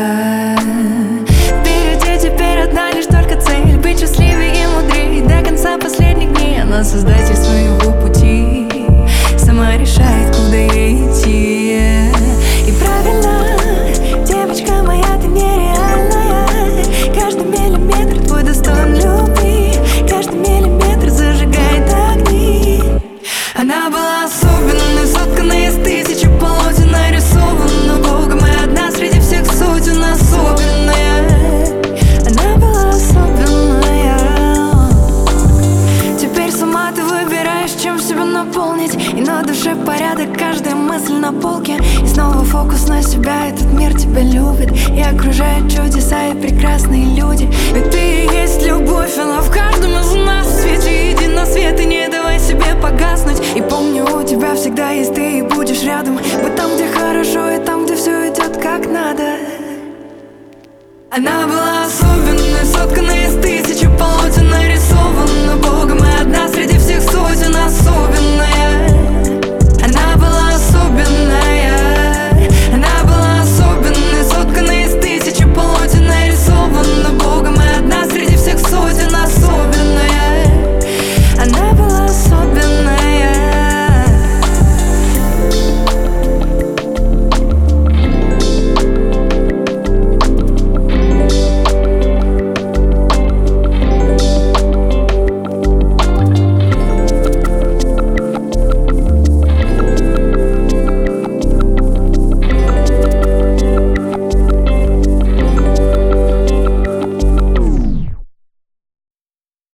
Впереди теперь одна лишь только цель: быть счастливее и мудрее до конца последних дней. Она создатель своего пути, сама решает, куда ей идти. И правильно, девочка моя, ты нереальная. Каждый миллиметр твой достоин любви, каждый миллиметр зажигает огни. Она была особенной, сотканной из тысячи полотен, нарисована Богом, и одна среди всех сотен особенная. Она была особенная. Теперь сама ты выбираешь, чем себя наполнить, и на душе порядок, каждая мысль на полке. И снова фокус на себя, этот мир тебя любит и окружает чудеса и прекрасные люди. Ведь ты и есть любовь, она в каждом из нас. Свети, иди на свет и не давай себе погаснуть. И помни, у тебя всегда есть ты, и будешь рядом. Быть там, где хорошо, и там, где все идет как надо. Она была